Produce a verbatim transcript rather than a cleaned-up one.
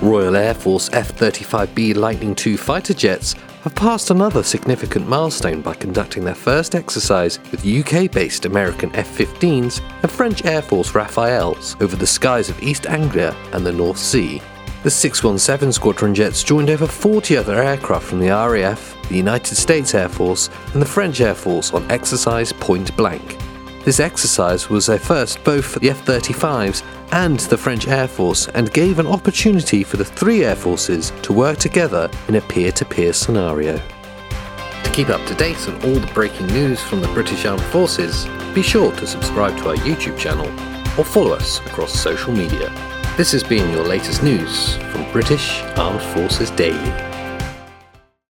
Royal Air Force F thirty-five B Lightning two fighter jets have passed another significant milestone by conducting their first exercise with U K-based American F fifteens and French Air Force Rafales over the skies of East Anglia and the North Sea. The six one seven Squadron jets joined over forty other aircraft from the R A F, the United States Air Force and the French Air Force on exercise Point Blank. This exercise was a first both for the F thirty-fives and the French Air Force and gave an opportunity for the three air forces to work together in a peer-to-peer scenario. To keep up to date on all the breaking news from the British Armed Forces, be sure to subscribe to our YouTube channel or follow us across social media. This has been your latest news from British Armed Forces Daily.